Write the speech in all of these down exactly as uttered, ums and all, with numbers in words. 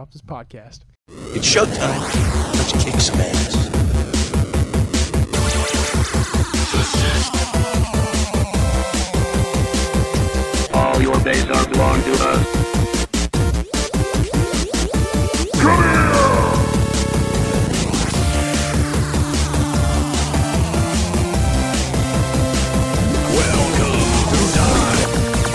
off this podcast. It's showtime. Let's kick some ass. All your base are belong to us. Come here! Welcome to time.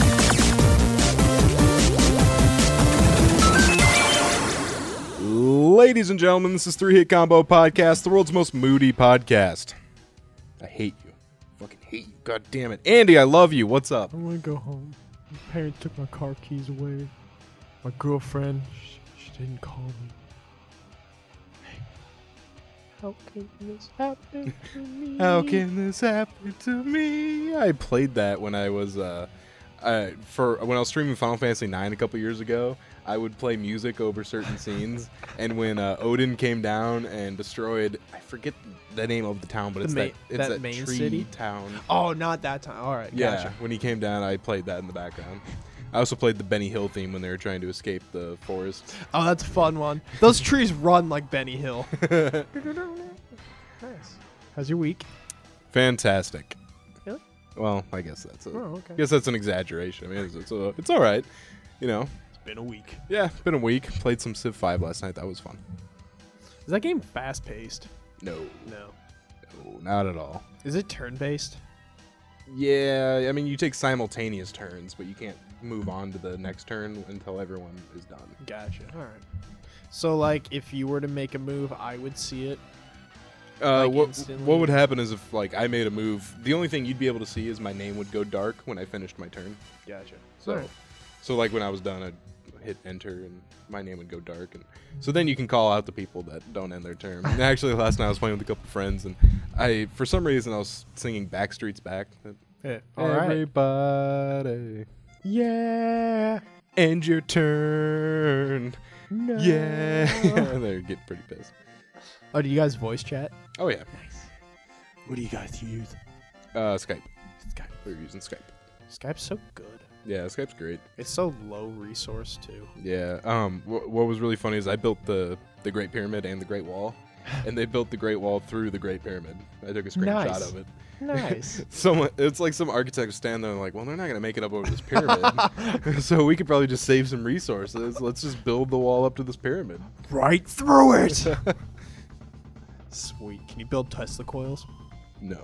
Ladies and gentlemen, this is Three Hit Combo Podcast, the world's most moody podcast. I hate you. Fucking hate you. God damn it. Andy, I love you. What's up? I want to go home. My parents took my car keys away. My girlfriend, she, she didn't call me. Hey, how can this happen to me? How can this happen to me? I played that when I was uh, uh for when I was streaming Final Fantasy nine a couple years ago. I would play music over certain scenes, and when uh, Odin came down and destroyed, I forget the name of the town, but The it's ma- that it's that that, main tree city? town. Oh, not that time. All right, Yeah, gotcha. when he came down, I played that in the background. I also played the Benny Hill theme when they were trying to escape the forest. Oh, that's a fun one. Those trees run like Benny Hill. Nice. How's your week? Fantastic. Really? Well, I guess that's a, Oh, okay. I guess that's an exaggeration. I mean, it's it's, a, it's all right. You know. It's been a week. Yeah, been a week. Played some Civ five last night. That was fun. Is that game fast-paced? No, No. no, not at all. Is it turn-based? Yeah, I mean, you take simultaneous turns, but you can't move on to the next turn until everyone is done. Gotcha. All right. So, like, if you were to make a move, I would see it. Uh, Like what instantly? what would happen is if like I made a move, the only thing you'd be able to see is my name would go dark when I finished my turn. Gotcha. So, Alright. so like when I was done, I'd hit enter and my name would go dark, and so then you can call out the people that don't end their turn. And actually, last night I was playing with a couple friends, and I for some reason I was singing Backstreet's Back. Yeah. All right. Everybody, Yeah. end your turn. No. Yeah, they're getting pretty pissed. Oh, do you guys voice chat? Oh yeah, Nice. What do you guys use? uh, Skype. Skype. We were using Skype. Skype's so good. Yeah, Skype's great. It's so low resource too. Yeah. Um. Wh- what was really funny is I built the the Great Pyramid and the Great Wall, and they built the Great Wall through the Great Pyramid. I took a screenshot Nice. of it. Nice. Someone, it's like some architect stand there and like, well, they're not gonna make it up over this pyramid, so we could probably just save some resources. Let's just build the wall up to this pyramid. Right through it. Sweet. Can you build Tesla coils? No.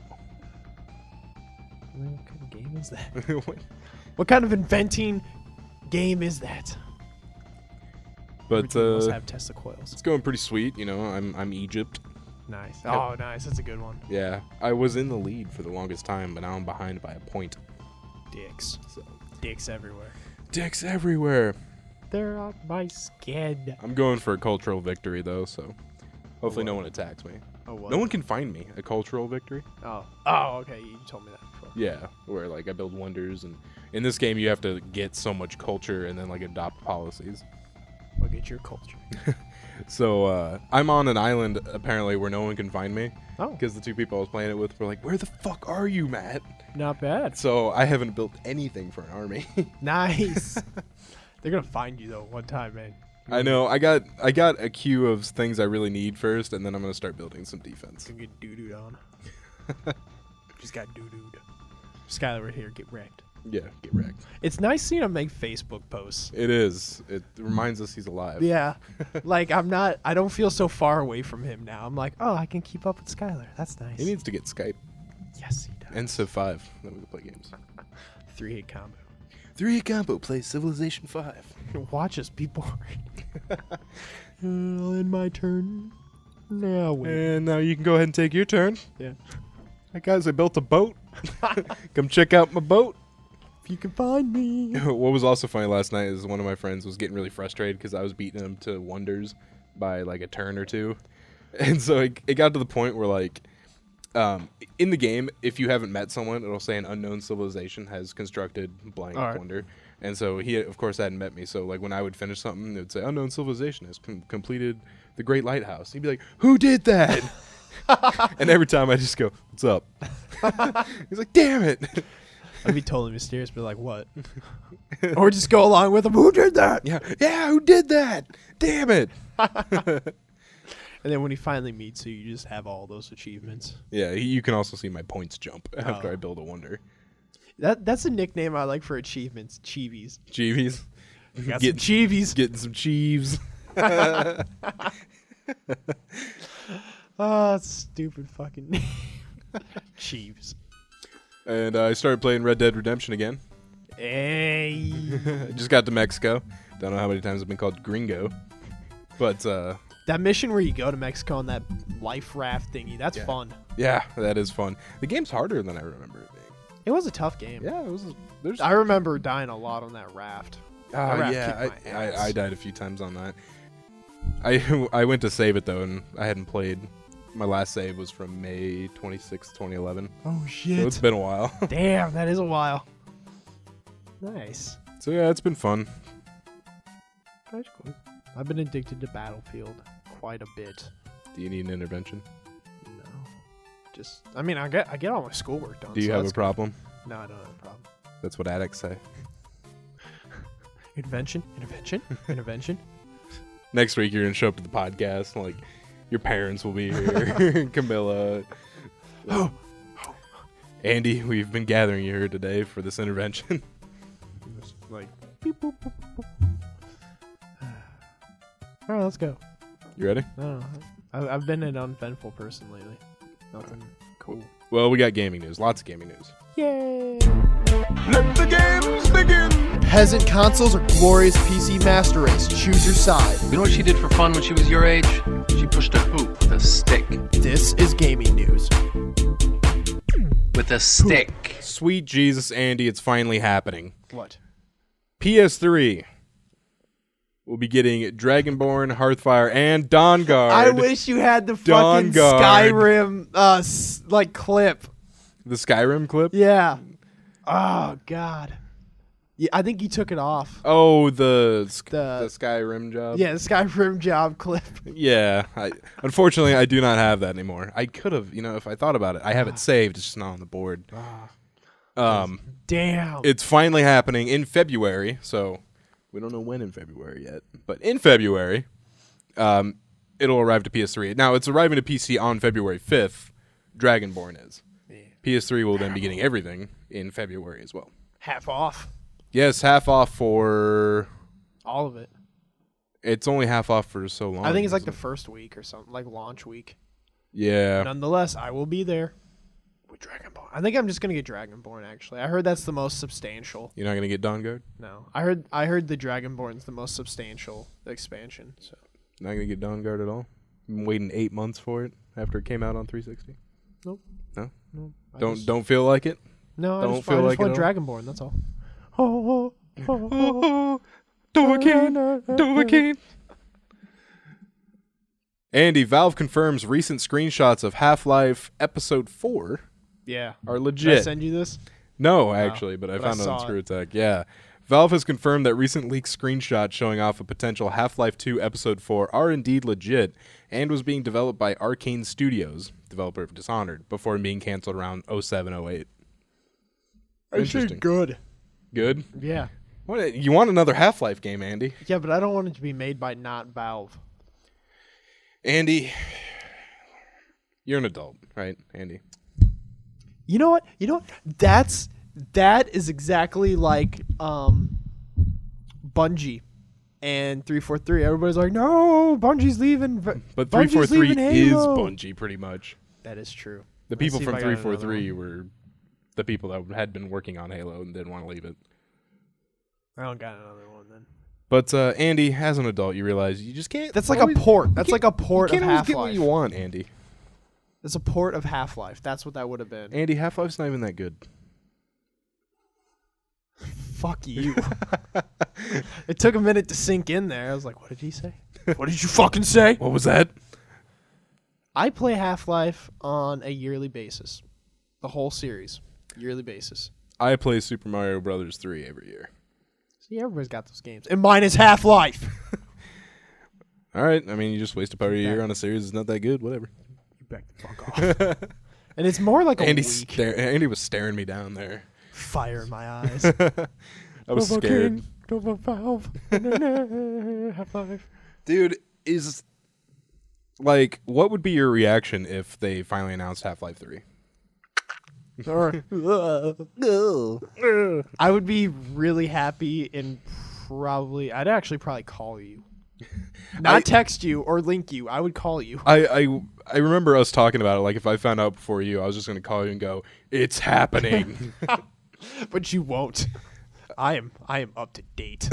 What kind of game is that? What kind of inventing game is that? But Everything must uh, have Tesla coils. it's going pretty sweet. You know, I'm I'm Egypt. Nice. Oh, nice. That's a good one. Yeah, I was in the lead for the longest time, but now I'm behind by a point. Dicks. So Dicks everywhere. dicks everywhere. They're on my skin. I'm going for a cultural victory though, so hopefully no what? one attacks me. Oh, what? No one can find me. A cultural victory. Oh. Oh, okay. You told me that before. Yeah, where like I build wonders, and in this game you have to get so much culture and then like adopt policies. Look at your culture. So uh, I'm on an island apparently where no one can find me Oh. because the two people I was playing it with were like, "Where the fuck are you, Matt?" Not bad. So I haven't built anything for an army. Nice. They're gonna find you though one time, man. I know. I got I got a queue of things I really need first, and then I'm gonna start building some defense. Gonna get doo dooed on. Just got doo dooed. Skylar right here, get wrecked. Yeah, get wrecked. It's nice seeing him make Facebook posts. It is. It reminds us he's alive. Yeah. Like I'm not I don't feel so far away from him now. I'm like, oh, I can keep up with Skylar. That's nice. He needs to get Skype Yes, he does. and Civ five. Then we can play games. Three hit combo. Three combo plays Civilization five. Watch us be boring. I'll end my turn. Now wait. And now you can go ahead and take your turn. Yeah. Hey guys, I built a boat. Come check out my boat. If you can find me. What was also funny last night is one of my friends was getting really frustrated because I was beating him to wonders by like a turn or two. And so it, it got to the point where like um, in the game, if you haven't met someone, it'll say an unknown civilization has constructed blank All right. wonder. And so he, of course, hadn't met me. So like when I would finish something, it would say unknown civilization has com- completed the Great Lighthouse. He'd be like, "Who did that?" And every time I just go, "What's up?" He's like, "Damn it." I'd be totally mysterious, but like, what? Or just go along with them. Who did that? Yeah, yeah. Who did that? Damn it. And then when he finally meets you, you just have all those achievements. Yeah, you can also see my points jump after Oh. I build a wonder. That that's a nickname I like for achievements. Cheevies. Jeevies. Got Get- some cheevies. Getting some cheeves. Oh, stupid fucking name. Cheeves. And uh, I started playing Red Dead Redemption again. Hey. I just got to Mexico. Don't know how many times I've been called gringo. But, uh, That mission where you go to Mexico on that life raft thingy, that's Yeah. fun. yeah, that is fun. The game's harder than I remember it being. It was a tough game. Yeah, it was. There's. I remember dying a lot on that raft. Uh, raft yeah, kicked my I, ass. I, I died a few times on that. I I went to save it though, and I hadn't played. My last save was from May twenty-sixth, twenty eleven. Oh, So shit. it's been a while. Damn, that is a while. Nice. So yeah, it's been fun. That's cool. I've been addicted to Battlefield quite a bit. Do you need an intervention? No. Just, I mean, I get I get all my schoolwork done. Do you so have a that's problem? good. No, I don't have a problem. That's what addicts say. Intervention? Intervention? Intervention? Next week you're gonna show up to the podcast, and, like your parents will be here. Camilla. Andy, we've been gathering you here today for this intervention. Just like, beep, boop, boop, boop. All right, let's go. You ready? I don't know. I, I've been an uneventful person lately. Nothing cool. Well, we got gaming news. Lots of gaming news. Yay! Let the games begin! Peasant consoles or glorious P C master race? Choose your side. You know what she did for fun when she was your age? She pushed a hoop with a stick. This is gaming news. With a stick. Sweet Jesus, Andy, it's finally happening. What? P S three will be getting Dragonborn, Hearthfire, and Dawnguard. I wish you had the fucking Dawnguard. Skyrim uh s- like clip. The Skyrim clip? Yeah. Oh god. Yeah, I think he took it off. Oh, the sk- The- the Skyrim job? Yeah, the Skyrim job clip. Yeah. I, unfortunately, I do not have that anymore. I could have, you know, if I thought about it. I have it saved. It's just not on the board. Um, Damn. It's finally happening in February, so we don't know when in February yet. But in February, um, it'll arrive to P S three. Now, it's arriving to P C on February fifth. Dragonborn is. P S three will then be getting everything in February as well. Half off. Yes, half off for... All of it. It's only half off for so long. I think it's like the isn't first week or something, like launch week. it? Yeah. Nonetheless, I will be there with Dragonborn. I think I'm just gonna get Dragonborn. Actually, I heard that's the most substantial. You're not going to get Dawnguard? No, I heard I heard the Dragonborn's the most substantial expansion. So Not going to get Dawnguard at all? Been waiting eight months for it after it came out on three sixty? nope. No? No. I Don't just- don't feel like it? No, I don't just, feel I just like it want at all? Dragonborn. That's all. Oh, oh, oh, oh. Dovahkiin! Dovahkiin! Andy, Valve confirms recent screenshots of Half-Life Episode four Yeah. are Did I legit. send you this? No, actually, but I but I found it on saw Screw it. Attack. Yeah. Valve has confirmed that recent leaked screenshots showing off a potential Half-Life two Episode four are indeed legit and was being developed by Arcane Studios, developer of Dishonored, before being canceled around oh seven oh eight. Interesting. good. Good? Yeah. What, you want another Half-Life game, Andy? Yeah, but I don't want it to be made by not Valve. Andy, you're an adult, right, Andy? You know what? You know what? That's that is exactly like um Bungie and three forty-three. Everybody's like, "No, Bungie's leaving." V- But three Bungie's forty-three leaving is Halo." Bungie, pretty much. That is true. The Let's people see if from I got three another forty-three one. were the people that had been working on Halo and didn't want to leave it. I don't got another one then. But uh, Andy, as an adult, you realize you just can't. That's like always- a port. That's you like a can't- port You of can't always Half get what Life. you want, Andy. It's a port of Half Life. That's what that would have been. Andy, Half-Life's not even that good. Fuck you. It took a minute to sink in there. I was like, "What did he say? What did you fucking say?" What was that? I play Half Life on a yearly basis, the whole series, yearly basis. I play Super Mario Brothers three every year. See, everybody's got those games, and mine is Half Life. All right, I mean, you just waste a part of your Yeah. year on a series that's not that good. Whatever. You back the fuck off. And it's more like a Andy, week. stare- Andy was staring me down there. Fire in my eyes. I was scared. Nova Valve. Half-Life. Dude, is like, what would be your reaction if they finally announced Half-Life three? Or I would be really happy and probably I'd actually probably call you. Not I- text you or link you. I would call you. I, I I remember us talking about it. Like, if I found out before you, I was just gonna call you and go, "It's happening." But you won't. I am I am up to date.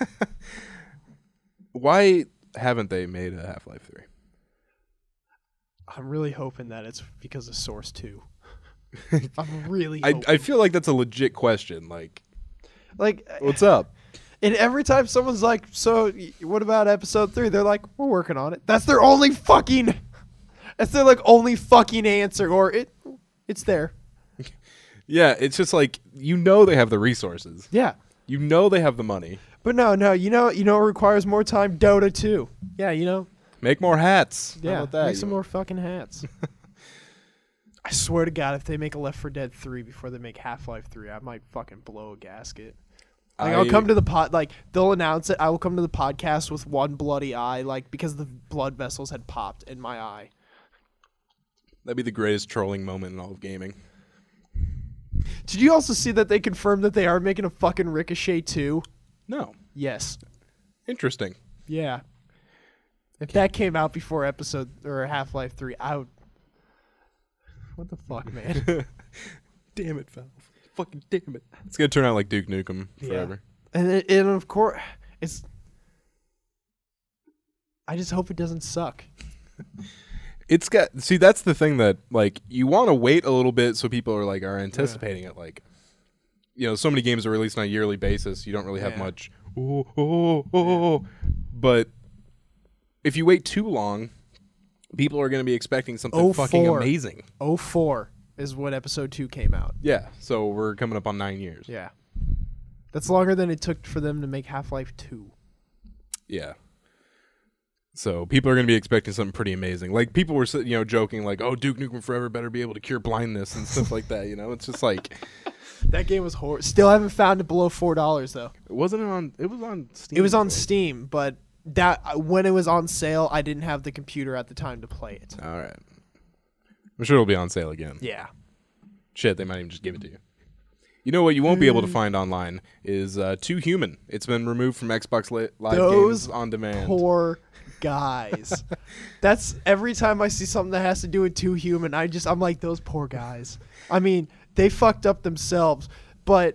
Why haven't they made a Half-Life three? I'm really hoping that it's because of Source two. I'm really I hoping. I feel like that's a legit question. Like, like what's up? and every time someone's like, "So y- what about episode three?" They're like, "We're working on it." That's their only fucking That's their like only fucking answer or it it's there. Yeah, it's just like, you know they have the resources. Yeah. You know they have the money. But no, no, you know, you know, it requires more time. Dota two. Yeah, you know. Make more hats. How Yeah, about that? make some You- more fucking hats. I swear to God, if they make a Left four Dead three before they make Half-Life three, I might fucking blow a gasket. Like, I, will I- come to the pod, like they'll announce it. I will come to the podcast with one bloody eye, like because the blood vessels had popped in my eye. That'd be the greatest trolling moment in all of gaming. Did you also see that they confirmed that they are making a fucking Ricochet two? No. Yes. Interesting. Yeah. If that came out before episode or Half-Life three, I would. What the fuck, man? Damn it, Valve. Fucking damn it. It's gonna turn out like Duke Nukem forever. And it, and of course, it's. I just hope it doesn't suck. It's got see that's the thing that like you want to wait a little bit so people are like are anticipating it. Like, you know, so many games are released on a yearly basis. You don't really have Yeah. much. Oh, oh, oh. But if you wait too long, people are going to be expecting something Oh, fucking four. amazing. oh four is when episode two came out. Yeah. So we're coming up on nine years. Yeah. That's longer than it took for them to make Half-Life two. Yeah. So people are going to be expecting something pretty amazing. Like, people were, you know, joking like, "Oh, Duke Nukem Forever better be able to cure blindness," and stuff like that. You know, it's just like, That game was horrible. Still haven't found it below four dollars though. it wasn't on. It was on Steam. It was on right? Steam, but that when it was on sale, I didn't have the computer at the time to play it. All right. I'm sure it'll be on sale again. Yeah. Shit, they might even just give it to you. You know what you won't be Mm. able to find online is uh, Too Human. It's been removed from Xbox Li- Live Those Games on demand. Poor guys. That's every time I see something that has to do with Too Human, I just I'm like those poor guys. I mean, they fucked up themselves, but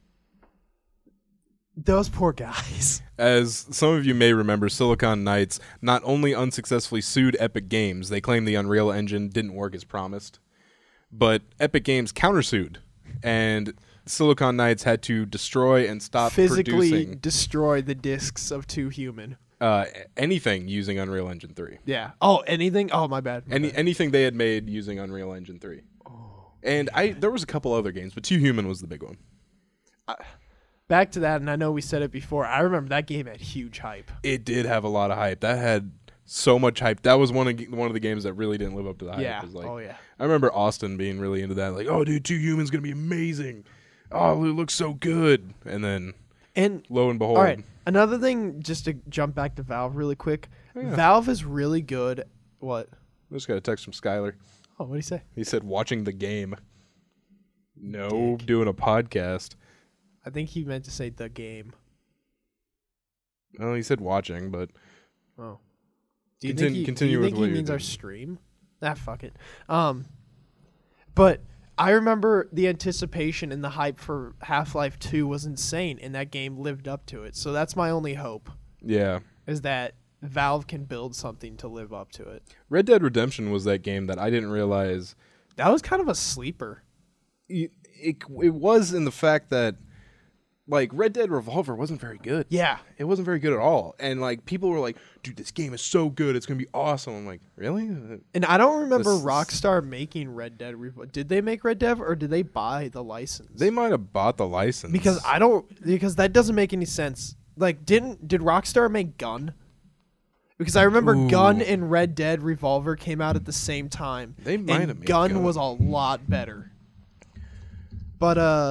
those poor guys. As some of you may remember, Silicon Knights not only unsuccessfully sued Epic Games, they claimed the Unreal Engine didn't work as promised, but Epic Games countersued, and Silicon Knights had to destroy and stop Physically producing destroy the discs of Too Human. uh, anything using Unreal Engine three. Yeah. Oh, anything? Oh, my bad. my Any bad. anything they had made using Unreal Engine three. And I there was a couple other games, but Too Human was the big one. Back to that, and I know we said it before. I remember that game had huge hype. It did have a lot of hype. That had so much hype. That was one of g- one of the games that really didn't live up to the hype. Yeah. It was like, Oh, yeah. I remember Austin being really into that. Like, oh, dude, Two Human's gonna be amazing. Oh, it looks so good. And then, And lo and behold, all right, another thing, just to jump back to Valve really quick. yeah. Valve is really good. What? I just got a text from Skylar. Oh, what do you say? He said, "Watching the game." No, doing a podcast. I think he meant to say the game. Well, he said watching, but Oh. Do you Contin- think he, continue do you with think what he you're means our doing. stream? Ah, fuck it. Um, but I remember the anticipation and the hype for Half-Life two was insane, and that game lived up to it. So that's my only hope, yeah. is that Valve can build something to live up to it. Red Dead Redemption was that game that I didn't realize. That was kind of a sleeper. It, it, it was in the fact that, like, Red Dead Revolver wasn't very good. Yeah. It wasn't very good at all. And, like, people were like, dude, this game is so good. It's going to be awesome. I'm like, really? And I don't remember This is- Rockstar making Red Dead. Revo- did they make Red Dead, or did they buy the license? They might have bought the license. because I don't because that doesn't make any sense. Like, didn't did Rockstar make Gun? Because I remember Ooh. Gun and Red Dead Revolver came out at the same time. They might and have made Gun, Gun. was a lot better. But uh,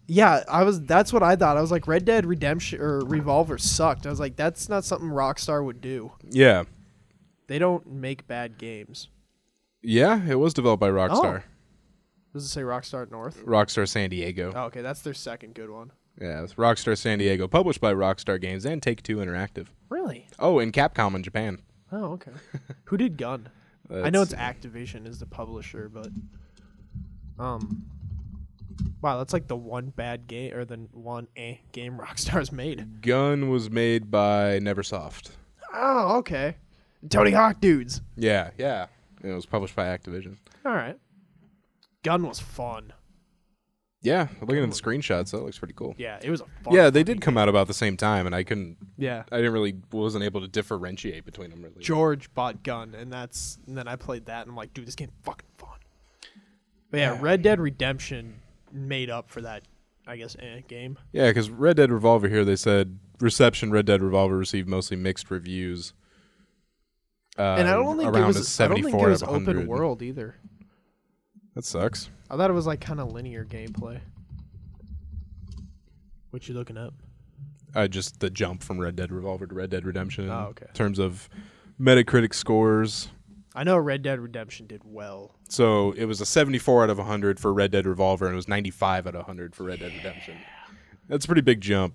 Yeah, I was. That's what I thought. I was like, Red Dead Redemption or Revolver sucked. I was like, that's not something Rockstar would do. Yeah. They don't make bad games. Yeah, it was developed by Rockstar. Oh. Does it say Rockstar North? Rockstar San Diego. Oh, okay, that's their second good one. Yeah, it's Rockstar San Diego, published by Rockstar Games and Take-Two Interactive. Really? Oh, and Capcom in Japan. Oh, okay. Who did Gun? That's, I know it's Activision is the publisher, but um, wow, that's like the one bad game or the one eh game Rockstar's made. Gun was made by Neversoft. Oh, okay. Tony Hawk dudes. Yeah, yeah. And it was published by Activision. All right. Gun was fun. Yeah, looking at the screenshots, that looks pretty cool. Yeah, it was a fun. Yeah, they fucking did come out about the same time, and I couldn't. Yeah. I didn't really wasn't able to differentiate between them really. George bought Gun, and that's and then I played that, and I'm like, dude, this game's fucking fun. But yeah, Red Dead Redemption made up for that, I guess, eh, game. Yeah, because Red Dead Revolver here, they said reception Red Dead Revolver received mostly mixed reviews. Uh, And I don't think it around was. a I don't seventy-four think it was out of one hundred. open world either. That sucks. I thought it was like kind of linear gameplay. What you looking up? Uh, just the jump from Red Dead Revolver to Red Dead Redemption. Oh, okay. In terms of Metacritic scores. I know Red Dead Redemption did well. So it was a seventy-four out of one hundred for Red Dead Revolver, and it was ninety-five out of one hundred for Red Dead Redemption. That's a pretty big jump.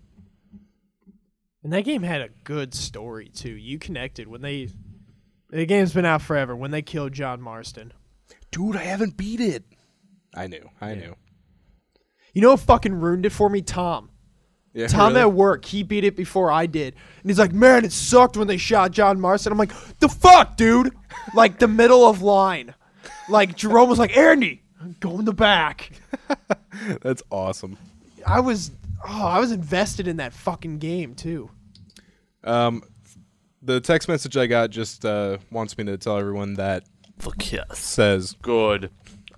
And that game had a good story too. You connected when they. The game's been out forever. When they killed John Marston. Dude, I haven't beat it. I knew. I Yeah. knew. You know what fucking ruined it for me? Tom. Yeah, Tom really? at work, he beat it before I did. And he's like, man, it sucked when they shot John Marston. I'm like, the fuck, dude? Like, the middle of line. Like, Jerome was like, Andy, go in the back. That's awesome. I was, oh, I was invested in that fucking game, too. Um, the text message I got just uh, wants me to tell everyone that Fuck yes. says, Good.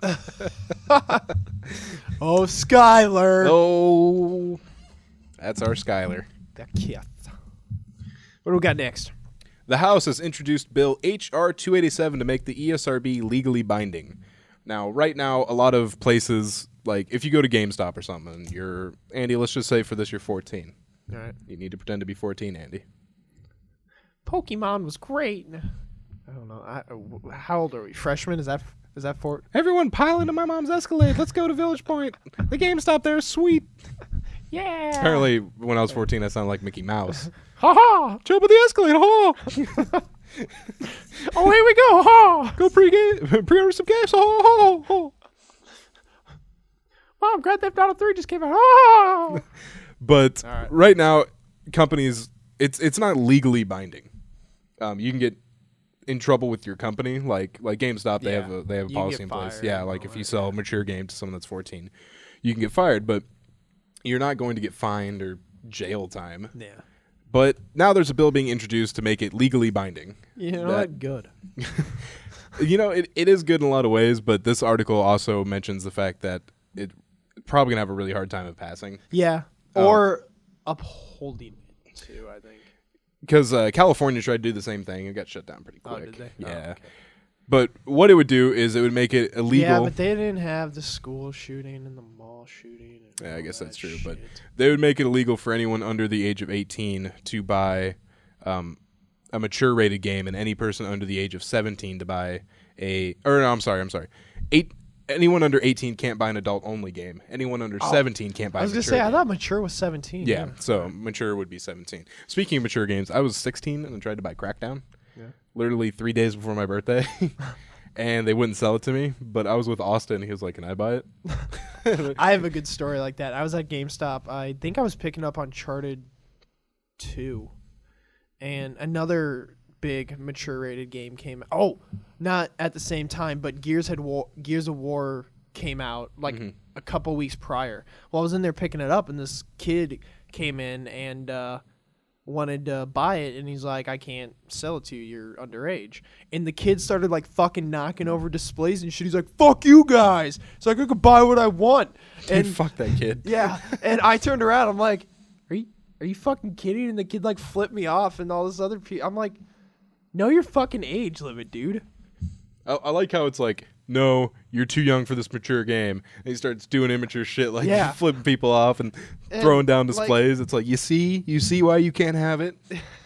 Oh, Skyler. oh, that's our Skylar. The kid. What do we got next? The House has introduced Bill H R two eighty-seven to make the E S R B legally binding. Now, right now, a lot of places, like if you go to GameStop or something, you're, Andy, let's just say for this, you're fourteen. All right. You need to pretend to be fourteen, Andy. Pokemon was great. I don't know. I, uh, how old are we? Freshmen? Is that is that for? Everyone pile into my mom's Escalade. Let's go to Village Point. The GameStop there is sweet. Yeah. Apparently, when I was fourteen, I sounded like Mickey Mouse. Ha ha. Jump with the Escalade. Ha! Oh, here we go. Ha. Go pre pre-order some gas. Ha! Ha! Ha! Mom, Grand Theft Auto three just came out. Ha. But All right. right now, companies, it's it's not legally binding. Um, you can get in trouble with your company, like like GameStop. They Yeah. have a they have a You can policy get in place. fired Yeah, and like all if you that, sell a mature game to someone that's fourteen, you can get fired. But you're not going to get fined or jail time. Yeah. But now there's a bill being introduced to make it legally binding. You know That- what? Good. You know, it, it is good in a lot of ways, but this article also mentions the fact that it probably gonna have a really hard time of passing. Yeah. Um, Or upholding it too. I think. Because uh, California tried to do the same thing and got shut down pretty Oh, quick. did they? Yeah. Oh, okay. But what it would do is it would make it illegal. Yeah, but they didn't have the school shooting and the mall shooting. And Yeah, I all guess that that's true. But shit. they would make it illegal for anyone under the age of eighteen to buy um, a mature rated game, and any person under the age of seventeen to buy a. Or no, I'm sorry, I'm sorry. Eight. Anyone under eighteen can't buy an adult only game. Anyone under seventeen can't buy. I was a gonna mature say I game. thought mature was seventeen. Yeah, so mature would be seventeen. Speaking of mature games, I was sixteen and I tried to buy Crackdown. Yeah. Literally three days before my birthday. And they wouldn't sell it to me, but I was with Austin and he was like, can I buy it? I have a good story like that. I was at GameStop. I think I was picking up Uncharted two, and another big mature rated game came. Oh, not at the same time, but Gears had War, Gears of War came out like Mm-hmm. a couple weeks prior. Well, I was in there picking it up, and this kid came in and uh, wanted to buy it, and he's like, I can't sell it to you, you're underage. And the kid started like fucking knocking over displays and shit. He's like, fuck you guys. It's like, I could buy what I want. And And fuck that kid. yeah, and I turned around, I'm like, are you are you fucking kidding? And the kid like flipped me off, and all this other people, I'm like, know your fucking age limit, dude. I, I like how it's like no, you're too young for this mature game. And he starts doing immature shit like Yeah. flipping people off and, And, throwing down like- displays. It's like, you see? You see why you can't have it?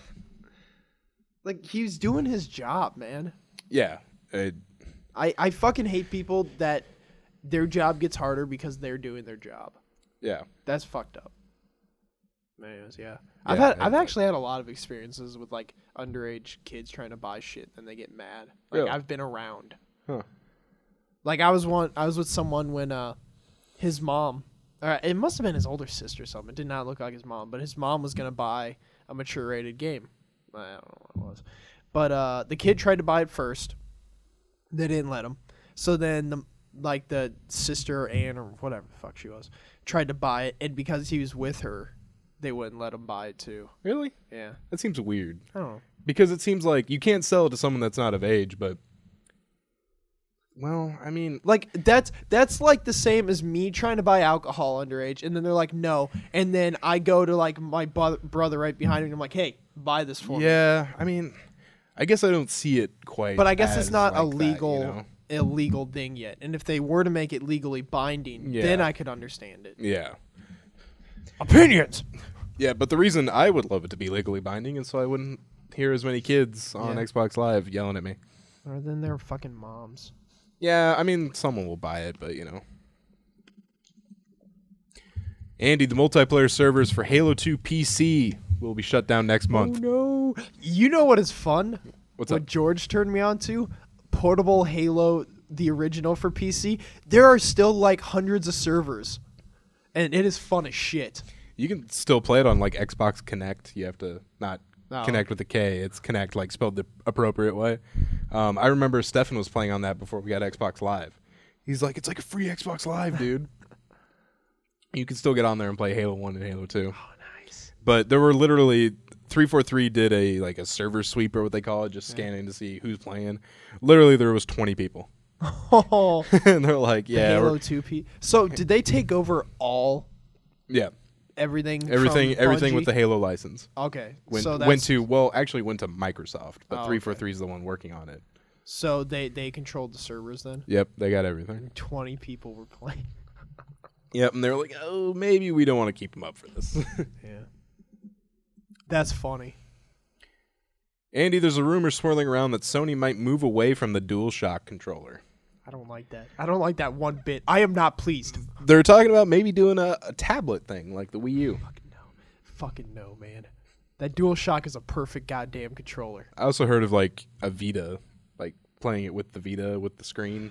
Like, he was doing his job, man. Yeah. It, I, I fucking hate people that their job gets harder because they're doing their job. yeah. That's fucked up. Anyways, yeah. I've Yeah, had I've it- actually had a lot of experiences with like underage kids trying to buy shit and they get mad. Like Really? I've been around. Huh. Like I was one I was with someone when uh his mom uh, it must have been his older sister or something. It did not look like his mom, but his mom was gonna buy a mature rated game. I don't know what it was. But uh the kid tried to buy it first. They didn't let him. So then the like the sister or aunt or whatever the fuck she was tried to buy it, and because he was with her, they wouldn't let him buy it too. Really? Yeah. That seems weird. I don't know. Because it seems like you can't sell it to someone that's not of age, but... Well, I mean... Like that's that's like the same as me trying to buy alcohol underage, and then they're like no, and then I go to like my bu- brother right behind me, and I'm like, hey, buy this for me. Yeah, I mean... I guess I don't see it quite But I guess it's as not a like that, legal you know? illegal thing yet. And if they were to make it legally binding, Yeah. then I could understand it. Yeah. Opinions. Yeah, but the reason I would love it to be legally binding is so I wouldn't hear as many kids on Yeah. Xbox Live yelling at me. Or then they're fucking moms. Yeah, I mean, someone will buy it, but you know. Andy, the multiplayer servers for Halo two P C will be shut down next month. Oh no! You know what is fun? What's what up? George turned me on to? Portable Halo, the original for P C. There are still like hundreds of servers, and it is fun as shit. You can still play it on like Xbox Connect. You have to not Oh. connect with the K. It's Connect, like spelled the appropriate way. Um, I remember Stefan was playing on that before we got Xbox Live. He's like, it's like a free Xbox Live, dude. You can still get on there and play Halo one and Halo two. Oh, nice. But there were literally three forty-three did a like a server sweep or what they call it, just scanning to see who's playing. Literally, there was twenty people, Oh, and they're like, the "Yeah, Halo we're- two P. So did they take over all yeah, everything? everything, from everything with Bungie? the Halo license." Okay, Went, so that's, went to well, actually went to Microsoft, but Oh, three forty-three is the one working on it. so they they controlled the servers then. Yep, they got everything. Twenty people were playing. Yep, and they're like, "Oh, maybe we don't want to keep them up for this." Yeah, that's funny. Andy, there's a rumor swirling around that Sony might move away from the DualShock controller. I don't like that. I don't like that one bit. I am not pleased. They're talking about maybe doing a, a tablet thing like the Wii U. Fucking no. Fucking no, man. That DualShock is a perfect goddamn controller. I also heard of like a Vita, like playing it with the Vita with the screen,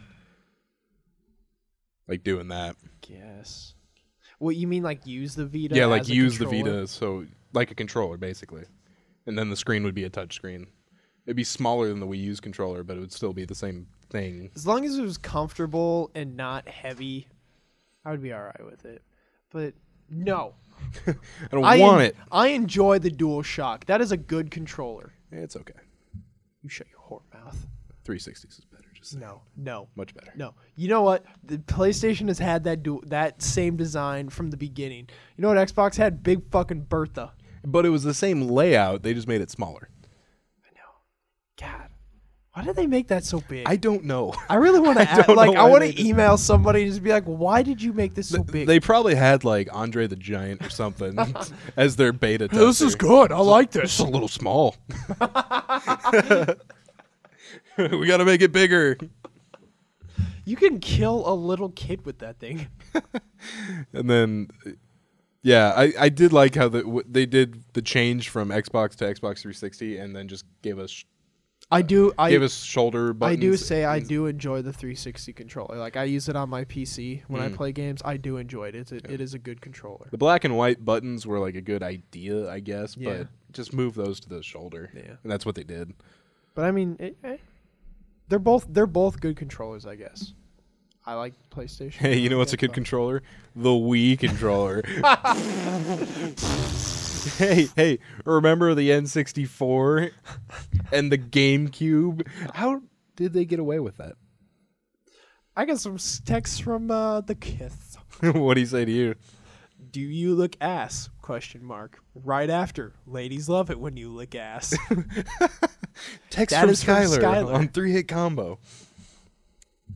like doing that. Guess. What you mean, like use the Vita? Yeah, like as a use the controller? Vita, so like a controller basically, and then the screen would be a touch screen. It'd be smaller than the Wii U's controller, but it would still be the same thing. As long as it was comfortable and not heavy, I would be all right with it. But no, I don't I want en- it. I enjoy the DualShock. That is a good controller. It's okay. You shut your whore mouth. three sixties is better. Just saying. No, no, Much better. no. You know what? The PlayStation has had that du- that same design from the beginning. You know what Xbox had? Big fucking Bertha. But it was the same layout. They just made it smaller. I know. God, why did they make that so big? I don't know. I really want to don't like know I why want they to just- email somebody and just be like, "Why did you make this so big?" They probably had like Andre the Giant or something as their beta tester. this is good. I like this. It's a little small. We got to make it bigger. You can kill a little kid with that thing. And then, yeah, I, I did like how the, w- they did the change from Xbox to Xbox three sixty, and then just gave us sh- I do. I gave us shoulder I buttons. do say I and- do enjoy the three sixty controller. Like I use it on my P C when I Mm. play games. I do enjoy it. It's a, it is a good controller. The black and white buttons were like a good idea, I guess, Yeah. but just move those to the shoulder. Yeah. And that's what they did. But I mean, it, eh, they're both they're both good controllers, I guess. I like PlayStation. Hey, you know I what's a like good Xbox. controller? The Wii controller. hey, hey, remember the N sixty-four and the GameCube? How did they get away with that? I got some s- texts from uh, the Kith. What do you say to you? Do you look ass? Question mark. Right after, ladies love it when you lick ass. Text That from is from Skylar Skylar. on Three Hit Combo.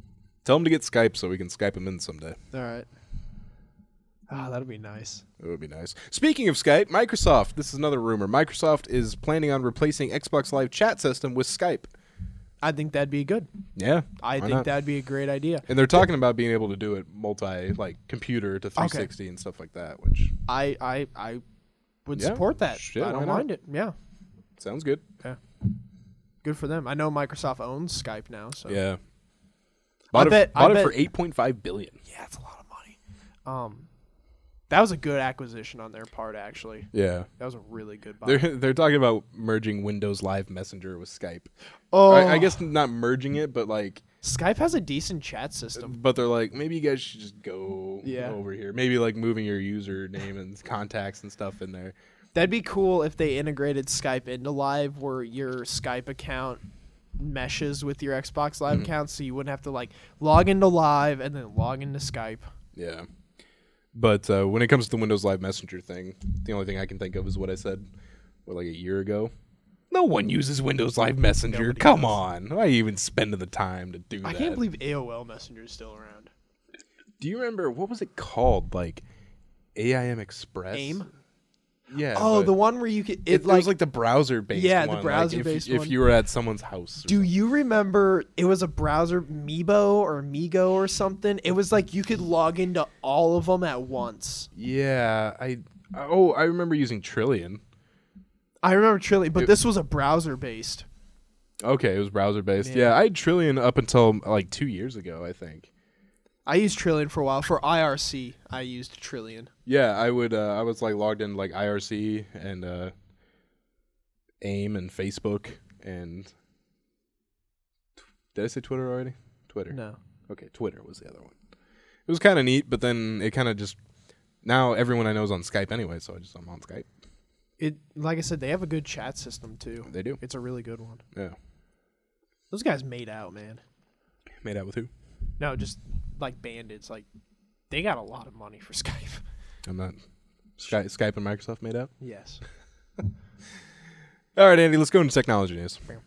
Tell him to get Skype so we can Skype him in someday. All right. Ah, that'd be nice. It would be nice. Speaking of Skype, Microsoft, this is another rumor. Microsoft is planning on replacing Xbox Live chat system with Skype. I think that'd be good. Yeah. I think not? that'd be a great idea. And they're talking about being able to do it multi, like, computer to three sixty okay. and stuff like that, which... I I, I would yeah, support that. shit, I don't mind it. Yeah. Sounds good. Yeah. Good for them. I know Microsoft owns Skype now, so... Yeah. Bought I it, bet, bought I it bet, for eight point five billion dollars. Yeah, that's a lot of money. Um... That was a good acquisition on their part, actually. Yeah. That was a really good buy. They're, they're talking about merging Windows Live Messenger with Skype. Oh. I, I guess not merging it, but like... Skype has a decent chat system. But they're like, maybe you guys should just go yeah. over here. Maybe like moving your username and contacts and stuff in there. That'd be cool if they integrated Skype into Live where your Skype account meshes with your Xbox Live mm-hmm. account so you wouldn't have to like log into Live and then log into Skype. Yeah. But uh, when it comes to the Windows Live Messenger thing, the only thing I can think of is what I said what, like a year ago. No one uses Windows Live Messenger. Nobody Come does. on. Why are you even spending the time to do I that? I can't believe A O L Messenger is still around. Do you remember, what was it called? Like A I M Express? AIM? Yeah. Oh, the one where you could... It, it, like, it was like the browser-based yeah, one. the browser-based like if, one. If you were at someone's house. Do something. you remember it was a browser, Meebo or Migo or something? It was like you could log into all of them at once. Yeah. I Oh, I remember using Trillion. I remember Trillion, but it, this was a browser-based. Okay, it was browser-based. Yeah. yeah, I had Trillion up until like two years ago, I think. I used Trillion for a while. For I R C, I used Trillion. Yeah, I would. Uh, I was like logged in like I R C and uh, AIM and Facebook and did I say Twitter already? Twitter. No. Okay, Twitter was the other one. It was kind of neat, but then it kind of just now everyone I know is on Skype anyway, so I just I'm on Skype. It like I said, they have a good chat system too. They do. It's a really good one. Yeah. Those guys made out, man. Made out with who? No, just like bandits. Like they got a lot of money for Skype. I'm not. Sky, Skype and Microsoft made out? Yes. All right, Andy, let's go into technology news. Back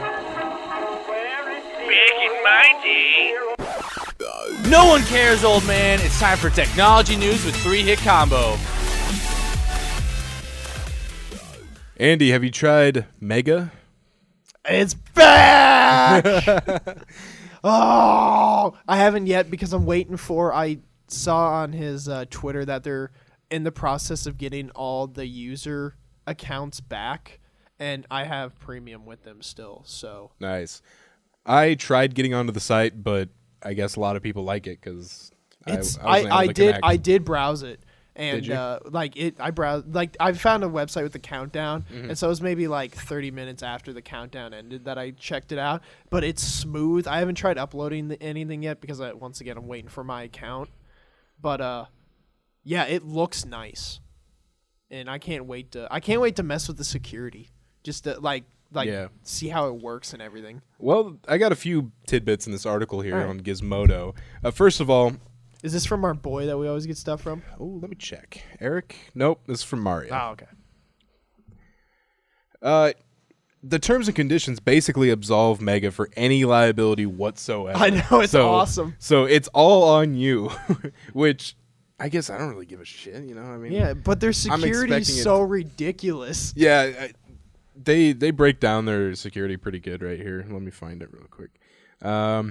in my day. No one cares, old man. It's time for technology news with Three Hit Combo. Andy, have you tried Mega? It's back! Oh, I haven't yet because I'm waiting for. I saw on his uh, Twitter that they're in the process of getting all the user accounts back, and I have premium with them still. So nice. I tried getting onto the site, but I guess a lot of people like it because I, I, I, I did connect. I did browse it. And Did you? uh, like it, I browsed like I found a website with the countdown, Mm-hmm. and so it was maybe like thirty minutes after the countdown ended that I checked it out. But it's smooth. I haven't tried uploading the, anything yet because I, once again I'm waiting for my account. But uh, yeah, it looks nice, and I can't wait to I can't wait to mess with the security, just to like like Yeah. see how it works and everything. Well, I got a few tidbits in this article here All right. on Gizmodo. Uh, first of all, Is this from our boy that we always get stuff from? oh, let me check. Eric? Nope, this is from Mario. Oh, okay. Uh, the terms and conditions basically absolve Mega for any liability whatsoever. I know, it's so, awesome. So it's all on you, which I guess I don't really give a shit. You know, I mean, Yeah, but their I'm security is expecting it so to- ridiculous. yeah. I, they they break down their security pretty good right here. Let me find it real quick. Um,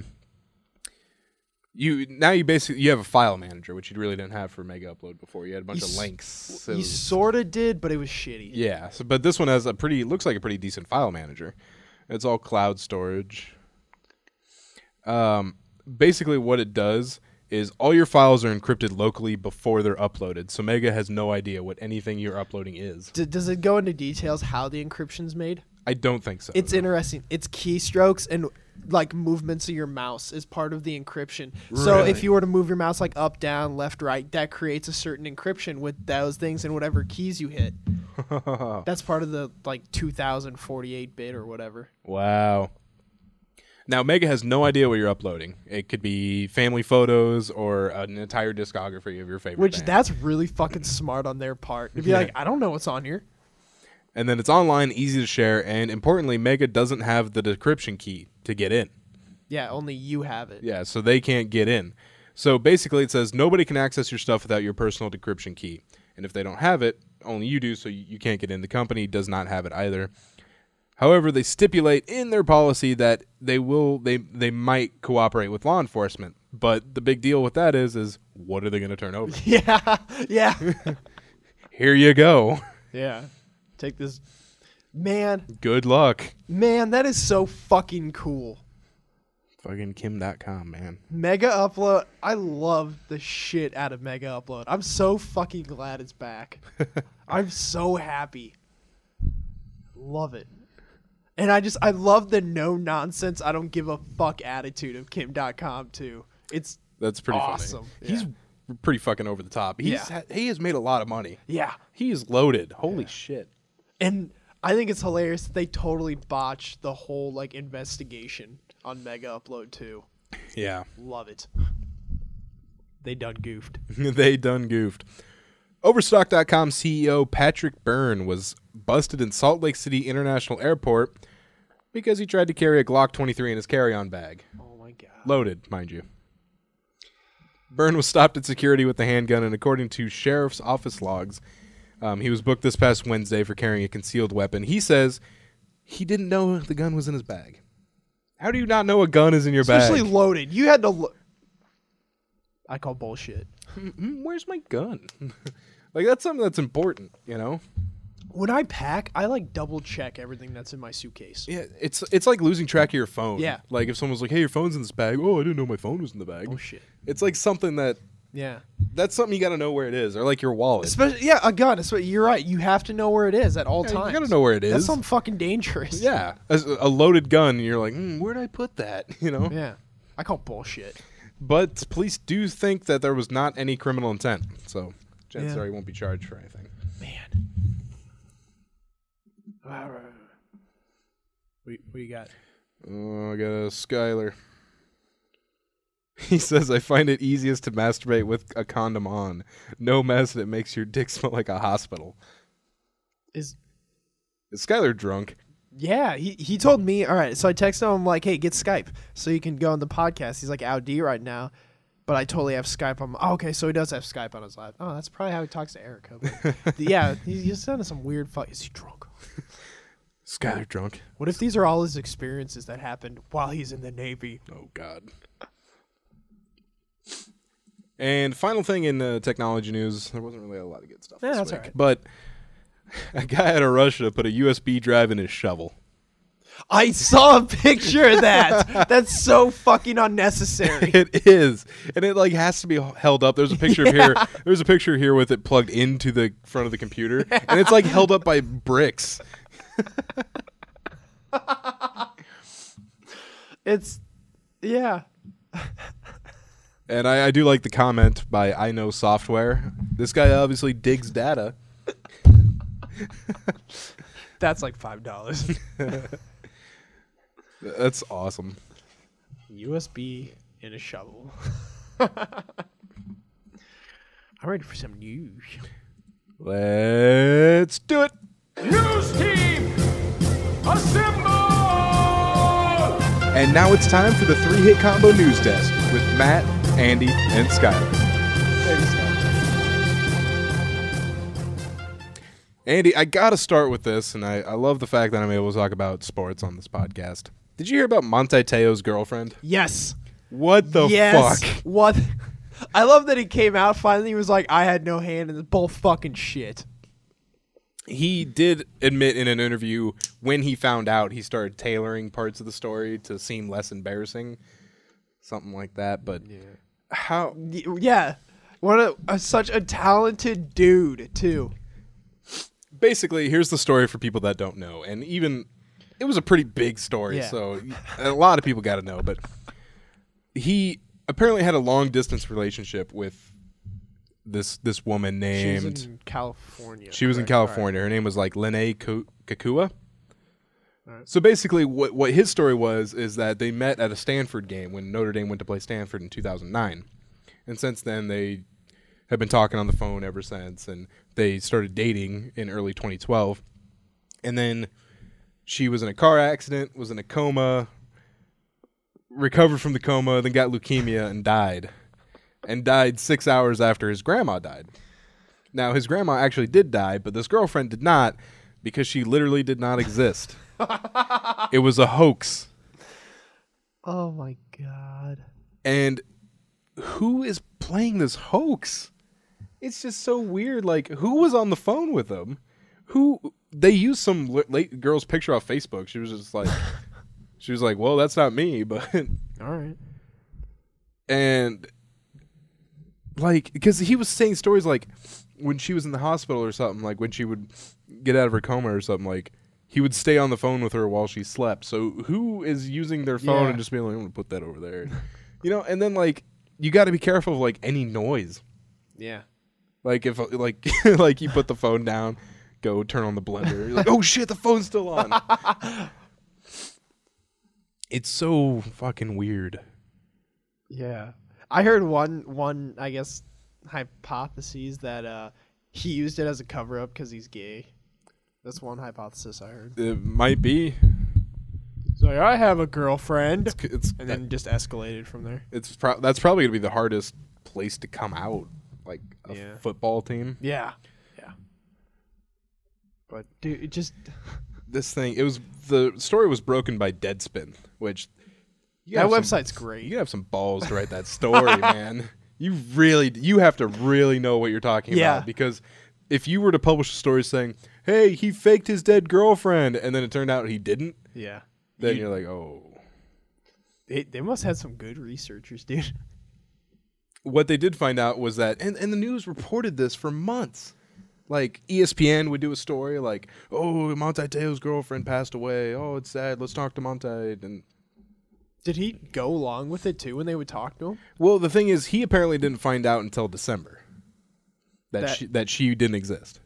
you now you basically you have a file manager, which you really didn't have for Mega Upload before. You had a bunch You of s- links. It You was- sort of did, but it was shitty. Yeah, so, but this one has a pretty looks like a pretty decent file manager. It's all cloud storage. Um, basically, what it does is all your files are encrypted locally before they're uploaded, so Mega has no idea what anything you're uploading is. D- does it go into details how the encryption's made? I don't think so. It's no. interesting. It's keystrokes and like movements of your mouse is part of the encryption. So Really? if you were to move your mouse like up, down, left, right, that creates a certain encryption with those things and whatever keys you hit. That's part of the like two thousand forty-eight bit or whatever. Wow. Now, Mega has no idea what you're uploading. It could be family photos or an entire discography of your favorite Which band. that's really fucking smart on their part. To be Yeah. like, I don't know what's on here. And then it's online, easy to share, and importantly, Mega doesn't have the decryption key to get in. Yeah, only you have it. Yeah, so they can't get in. So basically it says nobody can access your stuff without your personal decryption key. And if they don't have it, only you do, so you, you can't get in. The company does not have it either. However, they stipulate in their policy that they will they they might cooperate with law enforcement. But the big deal with that is is what are they going to turn over? Yeah, yeah. Here you go. Yeah. Take this. Man, Good luck. man, that is so fucking cool. Fucking Kim dot com, man. Mega Upload. I love the shit out of Mega Upload. I'm so fucking glad it's back. I'm so happy. Love it. And I just, I love the no nonsense, I don't give a fuck attitude of Kim dot com too. It's That's pretty awesome. funny. He's pretty fucking over the top. He's Yeah. ha- he has made a lot of money. Yeah. He is loaded. Holy shit. And I think it's hilarious that they totally botched the whole like investigation on Mega Upload too. Yeah. Love it. They done goofed. They done goofed. Overstock dot com C E O Patrick Byrne was busted in Salt Lake City International Airport because he tried to carry a Glock twenty-three in his carry-on bag. Oh my god. Loaded, mind you. Byrne was stopped at security with the handgun, and according to sheriff's office logs, um, he was booked this past Wednesday for carrying a concealed weapon. He says he didn't know the gun was in his bag. How do you not know a gun is in your Especially bag? loaded. You had to lo- I call bullshit. Mm, Where's my gun? Like, that's something that's important, you know? When I pack, I like double check everything that's in my suitcase. Yeah, it's it's like losing track of your phone. Yeah. Like if someone's like, "Hey, your phone's in this bag." Oh, I didn't know my phone was in the bag. Oh shit. It's like something that Yeah. that's something you got to know where it is, or like your wallet. Especially yeah, a gun. It's, you're right. You have to know where it is at all Yeah, you times. gotta know where it That's is. something fucking dangerous. Yeah, a, a loaded gun. And you're like, mm, where'd I put that? You know. Yeah. I call bullshit. But police do think that there was not any criminal intent, so chances Yeah. are he won't be charged for anything. Man. What, what you got? Oh, I got a Skyler. He says, I find it easiest to masturbate with a condom on. No mess, and it makes your dick smell like a hospital. Is Is Skyler drunk? Yeah, he, he told me, all right, so I texted him, like, hey, get Skype so you can go on the podcast. He's like, out D right now, but I totally have Skype on my, oh, okay, so he does have Skype on his lap. Oh, that's probably how he talks to Erica. But yeah, he's, he's done some weird fuck. Is he drunk? Skyler drunk. What if these are all his experiences that happened while he's in the Navy? Oh, God. And final thing in uh, technology news, there wasn't really a lot of good stuff Yeah, this that's week. all right. But a guy out of Russia put a U S B drive in his shovel. I saw a picture of that. That's so fucking unnecessary. It is, and it like has to be held up. There's a picture of here. There's a picture here with it plugged into the front of the computer, and it's like held up by bricks. It's, yeah. And I, I do like the comment by I Know Software. This guy obviously digs data. That's like five dollars. That's awesome. U S B in a shovel. I'm ready for some news. Let's do it. News team, assemble! And now it's time for the three-hit combo news desk with Matt, Andy, and Skyler. Andy, I gotta start with this, and I, I love the fact that I'm able to talk about sports on this podcast. Did you hear about Monte Teo's girlfriend? Yes. What the yes. fuck? What? I love that he came out finally. He was like, I had no hand in this bull fucking shit. He did admit in an interview when he found out, he started tailoring parts of the story to seem less embarrassing. Something like that. But yeah. how? Y- Yeah. What a, a such a talented dude, too. Basically, here's the story for people that don't know. And even, it was a pretty big story, Yeah. so a lot of people got to know. But he apparently had a long-distance relationship with this this woman named... She's in California. She was in correct? California. Her name was like Lene Ku- Kakua. So basically, what what his story was is that they met at a Stanford game when Notre Dame went to play Stanford in two thousand nine. And since then, they have been talking on the phone ever since, and they started dating in early twenty twelve. And then she was in a car accident, was in a coma, recovered from the coma, then got leukemia and died. And died six hours after his grandma died. Now, his grandma actually did die, but this girlfriend did not because she literally did not exist. It was a hoax. Oh, my God. And who is playing this hoax? It's just so weird. Like, who was on the phone with them? Who they used some l- late girl's picture off Facebook. She was just like, she was like, well, that's not me, but all right. And like, because he was saying stories like when she was in the hospital or something, like when she would get out of her coma or something, like he would stay on the phone with her while she slept. So who is using their phone Yeah. and just being like, I'm gonna put that over there, you know? And then like you got to be careful of like any noise. Yeah. Like if like like you put the phone down, go turn on the blender. You're like, oh shit, the phone's still on. It's so fucking weird. Yeah. I heard one one I guess hypotheses that uh he used it as a cover up because he's gay. That's one hypothesis I heard. It might be. It's like, I have a girlfriend, It's, it's and then just escalated from there. it's pro- that's probably gonna be the hardest place to come out, like a Yeah. football team. Yeah. Yeah. But dude, it just This thing, it was the story was broken by Deadspin, which you that have some- website's great. You have some balls to write that story, man. You really, you have to really know what you're talking Yeah. about, because if you were to publish a story saying, "Hey, he faked his dead girlfriend," and then it turned out he didn't, Yeah. then You- you're like, oh. They, they must have some good researchers, dude. What they did find out was that, and, and the news reported this for months. Like, E S P N would do a story like, oh, Monte Teo's girlfriend passed away. Oh, it's sad. Let's talk to Monte. And Did he go along with it too when they would talk to him? well, the thing is, he apparently didn't find out until December that, That- she, that she didn't exist.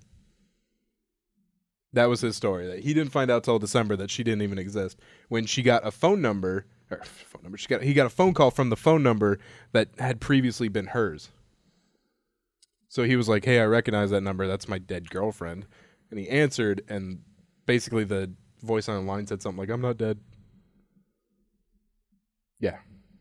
That was his story. That he didn't find out till December that she didn't even exist. When she got a phone number, or phone number, she got he got a phone call from the phone number that had previously been hers. So he was like, "Hey, I recognize that number. That's my dead girlfriend." And he answered, and basically the voice on the line said something like, "I'm not dead." Yeah.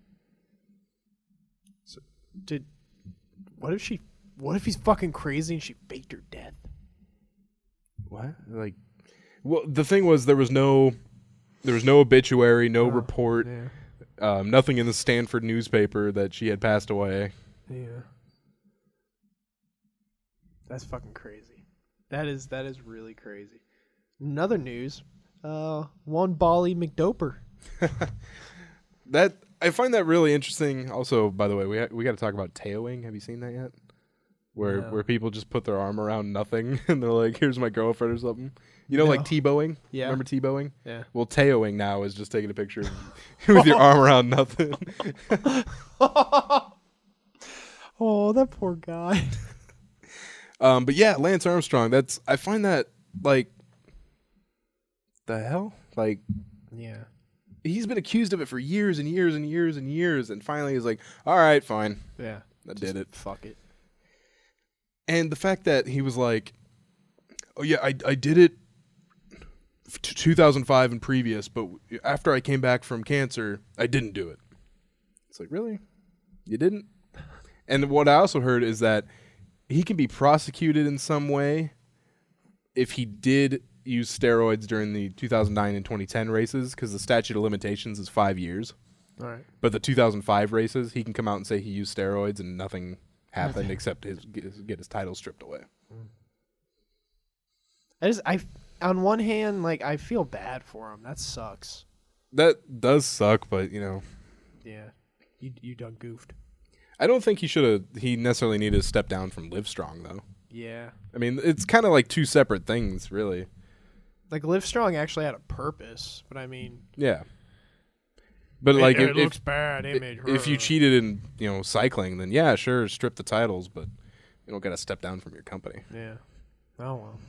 Did what if she? What if he's fucking crazy and she faked her death? What? Like, well, the thing was there was no, there was no obituary, no report, Yeah. um, nothing in the Stanford newspaper that she had passed away. Yeah. That's fucking crazy. That is that is really crazy. Another news, uh, one Bali McDoper. That I find that really interesting. Also, by the way, we ha- we got to talk about Teoing. Have you seen that yet? Where No. where people just put their arm around nothing and they're like, "Here's my girlfriend" or something. You know, No. like T-bowing. Yeah. Remember T-bowing? Yeah. Well, Teoing now is just taking a picture with your arm around nothing. Oh, that poor guy. Um, but yeah, Lance Armstrong. That's I find that like the hell like. Yeah. He's been accused of it for years and years and years and years, and finally he's like, all right, fine, Yeah. I did it. Fuck it. And the fact that he was like, oh yeah, I I did it f- t- two thousand five and previous, but after I came back from cancer, I didn't do it. It's like, really? You didn't? And what I also heard is that he can be prosecuted in some way if he did use steroids during the two thousand nine and twenty ten races, because the statute of limitations is five years. All right. But the two thousand five races, he can come out and say he used steroids and nothing happened except his get, his get his title stripped away. I just I on one hand like I feel bad for him. That sucks. That does suck, but you know, Yeah. You you done goofed. I don't think he should have. He necessarily needed to step down from Livestrong, though. Yeah. I mean, it's kind of like two separate things, really. Like Livestrong actually had a purpose, but I mean, Yeah. But like, it, if, it if, looks bad image. if you cheated in you know cycling, then yeah, sure, strip the titles, but you don't got to step down from your company. Yeah. Oh well.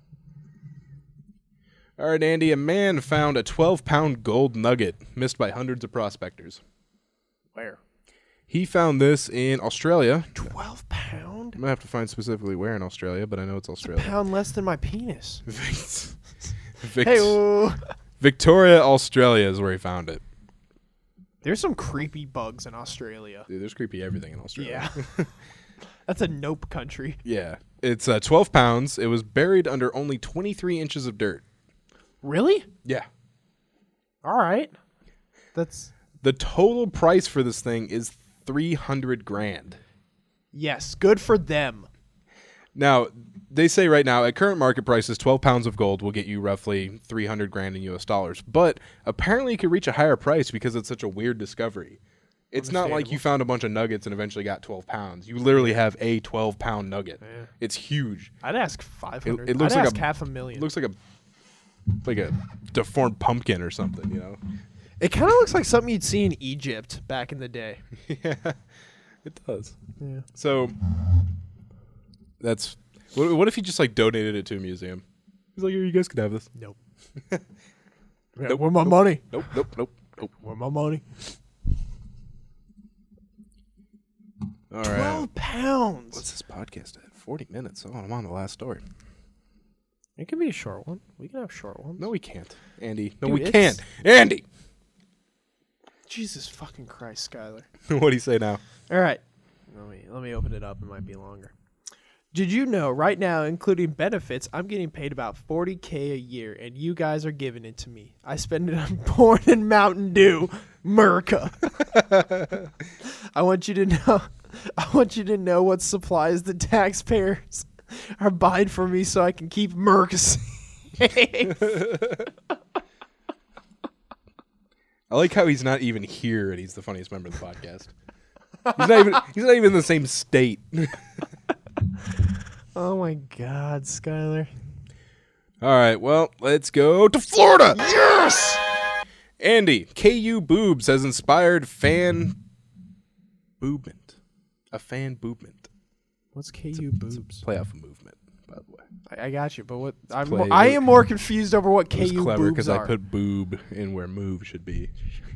All right, Andy. A man found a twelve pound gold nugget missed by hundreds of prospectors. Where? He found this in Australia. Twelve pound? I'm gonna have to find specifically where in Australia, but I know it's Australia. Pound less than my penis. Vic- Hey. Victoria, Australia is where he found it. There's some creepy bugs in Australia. Dude, there's creepy everything in Australia. Yeah. That's a nope country. Yeah. It's uh, twelve pounds. It was buried under only twenty-three inches of dirt. Really? Yeah. All right. That's The total price for this thing is three hundred grand. yes, good for them. Now, they say right now at current market prices, twelve pounds of gold will get you roughly three hundred grand in U S dollars. But apparently, it could reach a higher price because it's such a weird discovery. It's not like you found a bunch of nuggets and eventually got twelve pounds. You literally have a twelve pound nugget. Yeah. It's huge. I'd ask five hundred. It- it looks I'd like ask a- half a million. It looks like a like a deformed pumpkin or something, you know? It kind of looks like something you'd see in Egypt back in the day. Yeah, it does. Yeah. So that's what, what if he just like donated it to a museum? He's like, here, you guys can have this. Nope. Nope, Where my nope, money? Nope, nope, nope, nope. Where my money? All right. Twelve pounds. What's this podcast at? Forty minutes. Oh, I'm on the last story. It can be a short one. We can have short ones. No, we can't, Andy. No, Dude, we it's- can't, Andy. Jesus fucking Christ, Skyler. What do you say now? All right. Let me let me open it up. It might be longer. Did you know right now, including benefits, I'm getting paid about forty K a year, and you guys are giving it to me. I spend it on porn and Mountain Dew, Merca. I want you to know. I want you to know what supplies the taxpayers are buying for me, so I can keep Merca safe. I like how he's not even here, and he's the funniest member of the podcast. He's not even. He's not even in the same state. Oh my God, Skyler. All right, well, let's go to Florida. Yes! Andy, K U Boobs has inspired fan boobment. A fan boobment. What's K U boobs? Play off a movement, by the way. I, I got you, but what? I'm play- more, I am more confused over what It K was U clever boobs because are. I put boob in where move should be.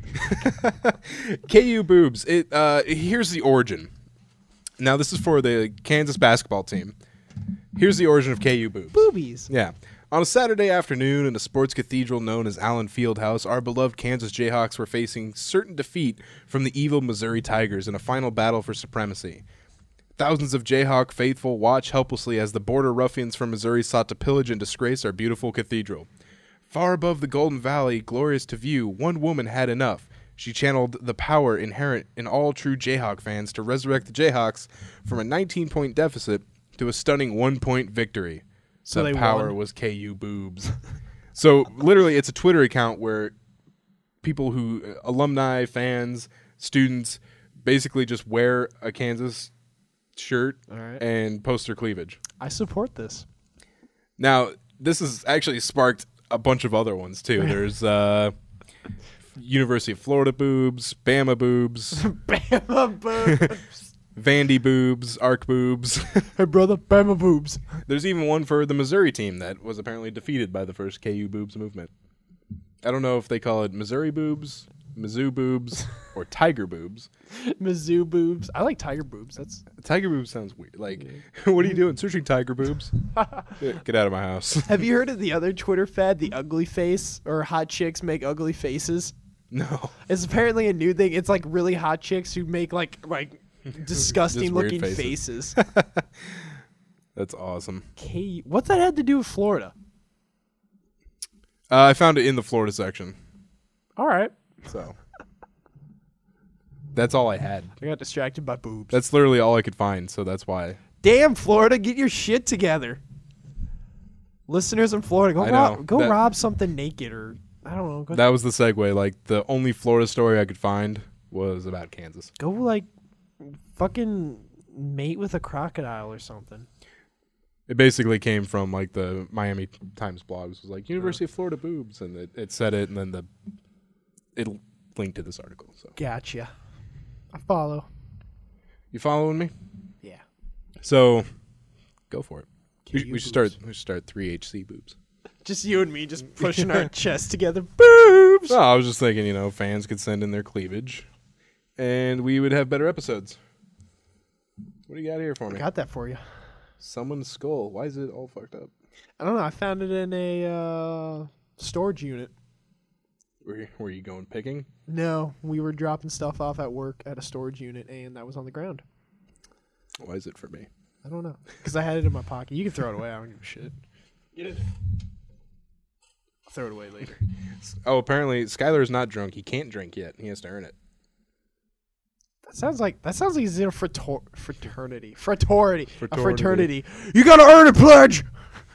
K U Boobs. It uh, here's the origin. Now this is for the Kansas basketball team. Here's the origin of K U Boobs. Boobies. Yeah. On a Saturday afternoon in a sports cathedral known as Allen Fieldhouse, our beloved Kansas Jayhawks were facing certain defeat from the evil Missouri Tigers in a final battle for supremacy. Thousands of Jayhawk faithful watch helplessly as the border ruffians from Missouri sought to pillage and disgrace our beautiful cathedral. Far above the Golden Valley, glorious to view, one woman had enough. She channeled the power inherent in all true Jayhawk fans to resurrect the Jayhawks from a nineteen-point deficit to a stunning one-point victory. So the they power won. was K U Boobs. So literally, it's a Twitter account where people who, uh, alumni, fans, students, basically just wear a Kansas shirt All right. and post their cleavage. I support this. Now, this has actually sparked a bunch of other ones too. There's uh, University of Florida boobs, Bama boobs, Bama boobs. Vandy boobs, Arc boobs. Hey, brother, Bama boobs. There's even one for the Missouri team that was apparently defeated by the first K U Boobs movement. I don't know if they call it Missouri boobs, Mizzou boobs, or Tiger boobs. Mizzou boobs. I like tiger boobs. That's Tiger boobs sounds weird. Like, what are you doing? Searching tiger boobs? Get out of my house. Have you heard of the other Twitter fad, the ugly face, or hot chicks make ugly faces? No. It's apparently a new thing. It's like really hot chicks who make like like disgusting Just weird looking faces. faces. That's awesome. K- what's that had to do with Florida? Uh, I found it in the Florida section. All right. So that's all I had. I got distracted by boobs. That's literally all I could find, so that's why. Damn, Florida, get your shit together. Listeners in Florida, go I rob, know. go That- rob something naked, or I don't know, go, That was the segue. Like, the only Florida story I could find was about Kansas. go like fucking mate with a crocodile or something. It basically came from, like, the Miami Times blog. It was like, University of Florida boobs, and it, it said it, and then the it linked to this article. So Gotcha. I follow. you following me? Yeah. So go for it. We, K U we should start. boobs. We should start three H C boobs. Just you and me, just pushing our chests together. Boobs. No, I was just thinking, you know, fans could send in their cleavage, and we would have better episodes. What do you got here for I me? got that for you. Someone's skull. Why is it all fucked up? I don't know. I found it in a uh, storage unit. Were you, were you going picking? No, we were dropping stuff off at work at a storage unit, and that was on the ground. Why is it for me? I don't know. Because I had it in my pocket. You can throw it away. I don't give a shit. Get it. I'll throw it away later. Oh, apparently Skylar's not drunk. He can't drink yet. He has to earn it. That sounds like that sounds like he's in a frater- fraternity. Fraternity. A Fraternity. fraternity. You gotta earn it, pledge!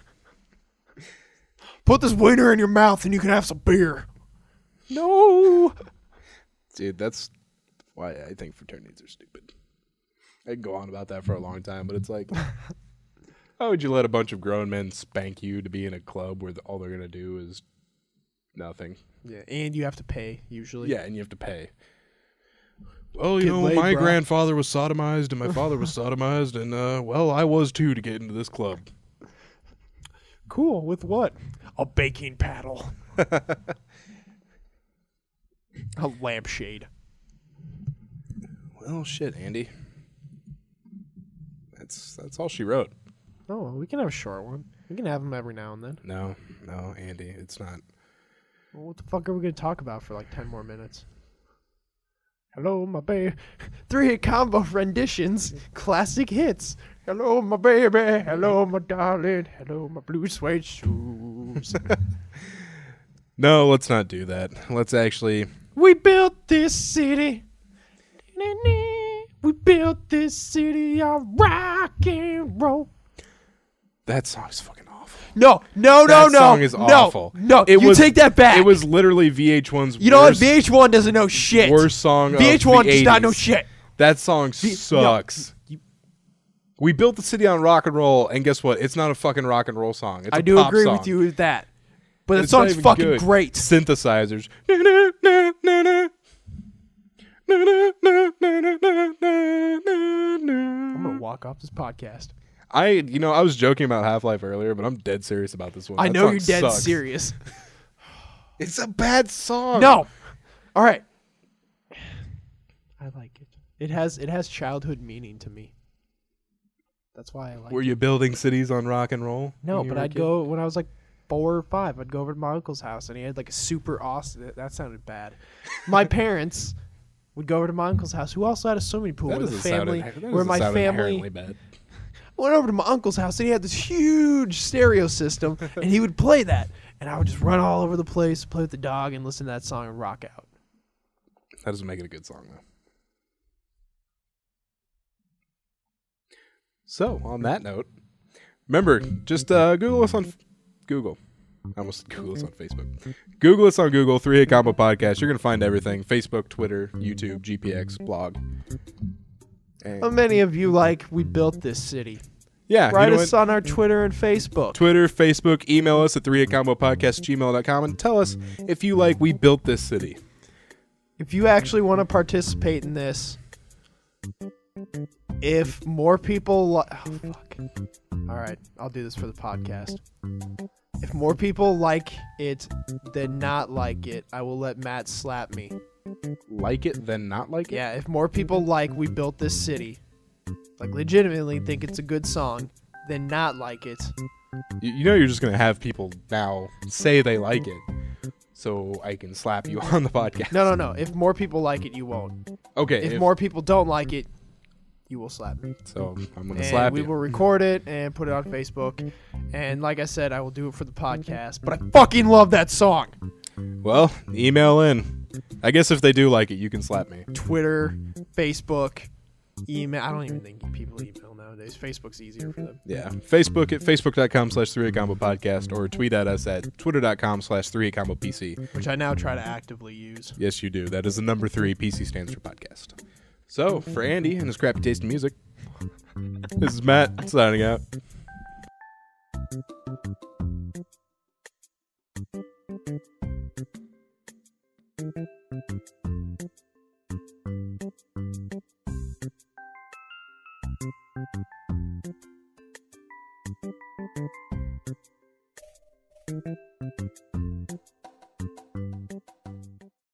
Put this wiener in your mouth and you can have some beer. No! Dude, that's why I think fraternities are stupid. I can go on about that for a long time, but it's like, how would you let a bunch of grown men spank you to be in a club where the, all they're going to do is nothing? Yeah, and you have to pay, usually. Yeah, and you have to pay. Well, you Get know, laid, my bro. grandfather was sodomized, and my father was sodomized, and, uh, well, I was too to get into this club. Cool. With what? A baking paddle. A lampshade. Well, shit, Andy. That's that's all she wrote. Oh, well, we can have a short one. We can have them every now and then. No, no, Andy, it's not. Well, what the fuck are we going to talk about for like ten more minutes? Hello, my baby. Three-hit combo renditions. Classic hits. Hello, my baby. Hello, my darling. Hello, my blue suede shoes. No, let's not do that. Let's actually... We built this city. We built this city on rock and roll. That song's fucking awful. No, no, no, That no. song is no, awful. No, It you was- take that back. It was literally V H one's You know what? worst, V H one doesn't know shit. worst song V H one of the does not know eighties. shit. That song sucks. We built the city on rock and roll, and guess what? It's not a fucking rock and roll song. It's I a do pop agree song. with you with that. But the It's not song's even fucking good. great. Synthesizers. I'm gonna walk off this podcast. I, you know, I was joking about Half-Life earlier, but I'm dead serious about this one. I That know song you're dead sucks. serious. It's a bad song. No. All right. I like it. It has it has childhood meaning to me. That's why I like Were it. you building cities on rock and roll? No, when you but were a I'd kid? go when I was like four or five. I'd go over to my uncle's house, and he had like a super awesome. That, that sounded bad. My parents would go over to my uncle's house, who also had a swimming pool. That Where the doesn't sound family, inhe- that where doesn't my sound family inherently bad. went over to my uncle's house, and he had this huge stereo system, and he would play that, and I would just run all over the place, play with the dog, and listen to that song and rock out. That doesn't make it a good song, though. So, on that note, remember, just uh, Google us on f- Google. I almost said Google us on Facebook. Google us on Google, Three Hit Combo Podcast. You're going to find everything. Facebook, Twitter, YouTube, G P X, blog. And How many of you like we built this city? yeah, Write you know us what? on our Twitter and Facebook. Twitter, Facebook, email us at three hit combo podcast gmail dot com and tell us if you like We Built This City. If you actually want to participate in this, if more people li- oh, fuck. All right, I'll do this for the podcast. If more people like it than not like it, I will let Matt slap me. Like it, then not like it? Yeah, if more people like We Built This City, like legitimately think it's a good song, than not like it, You, you know you're just going to have people now say they like it so I can slap you on the podcast. no, no, no. If more people like it, you won't. Okay. If, more people don't like it, you will slap me. So I'm going to And slap we you. will record it and put it on Facebook. And like I said, I will do it for the podcast. But I fucking love that song. Well, email in. I guess if they do like it, you can slap me. Twitter, Facebook, email. I don't even think people email nowadays. Facebook's easier for them. Yeah. Facebook at facebook.com slash 3 combo podcast or tweet at us at twitter.com slash 3 combo PC. Which I now try to actively use. Yes, you do. That is the number three. P C stands for podcast. So, for Andy and his crappy taste in music, this is Matt signing out. Thank you.